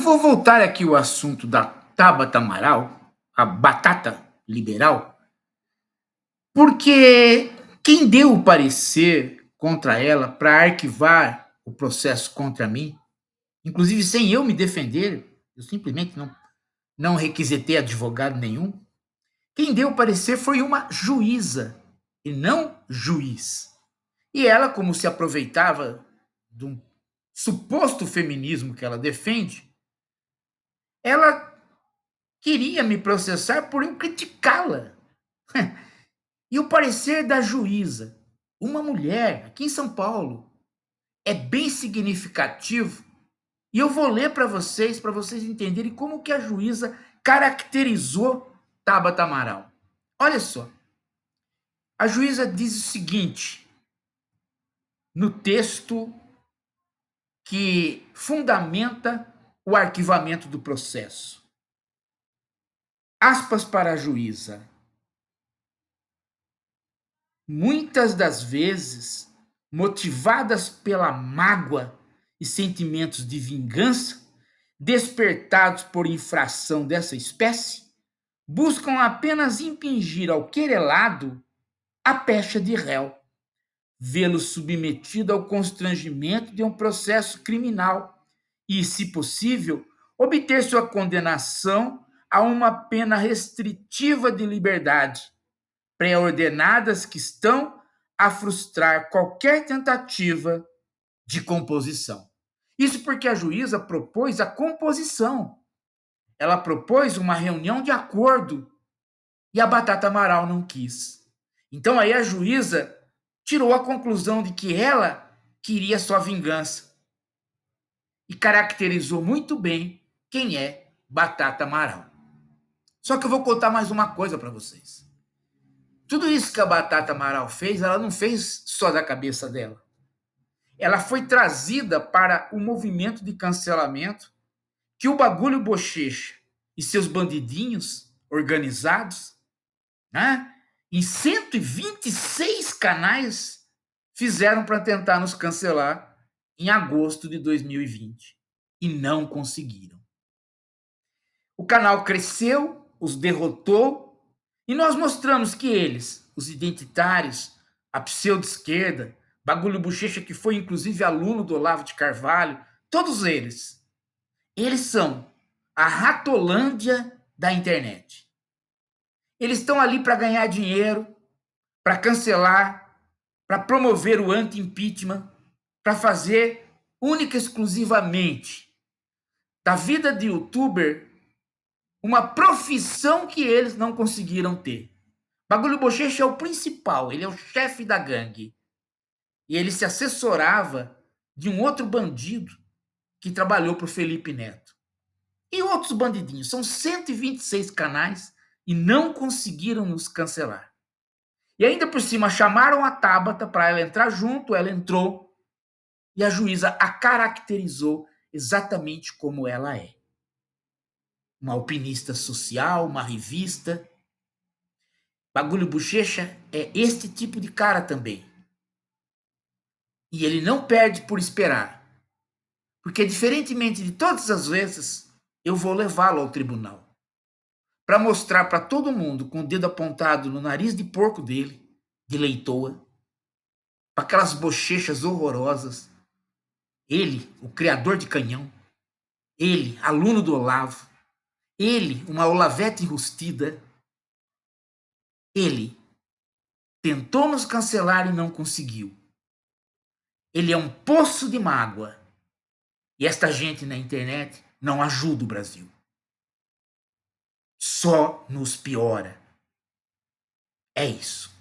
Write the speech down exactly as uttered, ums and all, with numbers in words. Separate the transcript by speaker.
Speaker 1: vou voltar aqui ao assunto da Tabata Amaral, a batata liberal, porque quem deu o parecer contra ela para arquivar o processo contra mim, inclusive sem eu me defender, eu simplesmente não, não requisitei advogado nenhum, quem deu o parecer foi uma juíza e não juiz. E ela, como se aproveitava de um suposto feminismo que ela defende, ela queria me processar por eu criticá-la. E o parecer da juíza, uma mulher, aqui em São Paulo, é bem significativo. E eu vou ler para vocês, para vocês entenderem como que a juíza caracterizou Tabata Amaral. Olha só, a juíza diz o seguinte, no texto que fundamenta o arquivamento do processo. Aspas para a juíza. Muitas das vezes, motivadas pela mágoa e sentimentos de vingança, despertados por infração dessa espécie, buscam apenas impingir ao querelado a pecha de réu, vê-lo submetido ao constrangimento de um processo criminal e, se possível, obter sua condenação a uma pena restritiva de liberdade, pré-ordenadas que estão a frustrar qualquer tentativa de composição. Isso porque a juíza propôs a composição. Ela propôs uma reunião de acordo e a Batata Amaral não quis. Então aí a juíza tirou a conclusão de que ela queria sua vingança e caracterizou muito bem quem é Batata Amaral. Só que eu vou contar mais uma coisa para vocês. Tudo isso que a Batata Amaral fez, ela não fez só da cabeça dela. Ela foi trazida para o movimento de cancelamento que o Bagulho Bochecha e seus bandidinhos organizados, né, em cento e vinte e seis canais, fizeram para tentar nos cancelar em agosto de dois mil e vinte. E não conseguiram. O canal cresceu, os derrotou, e nós mostramos que eles, os identitários, a pseudo-esquerda, Bagulho Bochecha, que foi inclusive aluno do Olavo de Carvalho, todos eles, eles são a ratolândia da internet. Eles estão ali para ganhar dinheiro, para cancelar, para promover o anti-impeachment, para fazer única e exclusivamente da vida de youtuber uma profissão que eles não conseguiram ter. Bagulho Bochecha é o principal, ele é o chefe da gangue. E ele se assessorava de um outro bandido que trabalhou para o Felipe Neto. E outros bandidinhos. São cento e vinte e seis canais e não conseguiram nos cancelar. E ainda por cima chamaram a Tabata para ela entrar junto, ela entrou e a juíza a caracterizou exatamente como ela é. Uma alpinista social, uma revista. Bagulho Bochecha é este tipo de cara também. E ele não perde por esperar. Porque, diferentemente de todas as vezes, eu vou levá-lo ao tribunal. Para mostrar para todo mundo, com o dedo apontado no nariz de porco dele, de leitoa, para aquelas bochechas horrorosas, ele, o criador de canhão, ele, aluno do Olavo, ele, uma Olavete enrustida, ele tentou nos cancelar e não conseguiu. Ele é um poço de mágoa. E esta gente na internet não ajuda o Brasil. Só nos piora. É isso.